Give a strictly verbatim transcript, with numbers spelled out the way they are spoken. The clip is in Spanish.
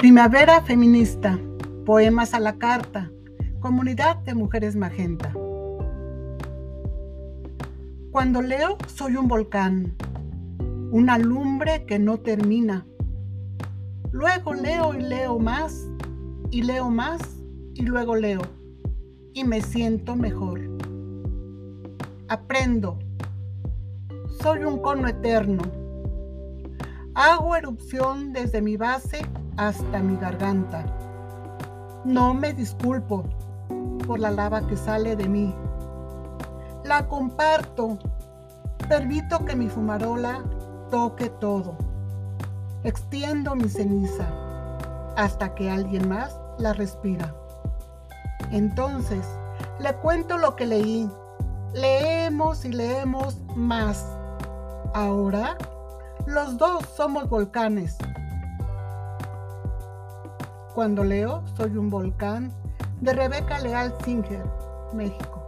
Primavera feminista, poemas a la carta, comunidad de mujeres magenta. Cuando leo soy un volcán, una lumbre que no termina. Luego leo y leo más, y leo más, y luego leo, y me siento mejor. Aprendo, soy un cono eterno. Hago erupción desde mi base hasta mi garganta. No me disculpo por la lava que sale de mí. La comparto. Permito que mi fumarola toque todo. Extiendo mi ceniza hasta que alguien más la respira. Entonces, le cuento lo que leí. Leemos y leemos más. Ahora, los dos somos volcanes. Cuando leo, soy un volcán, de Rebeca Leal Singer, México.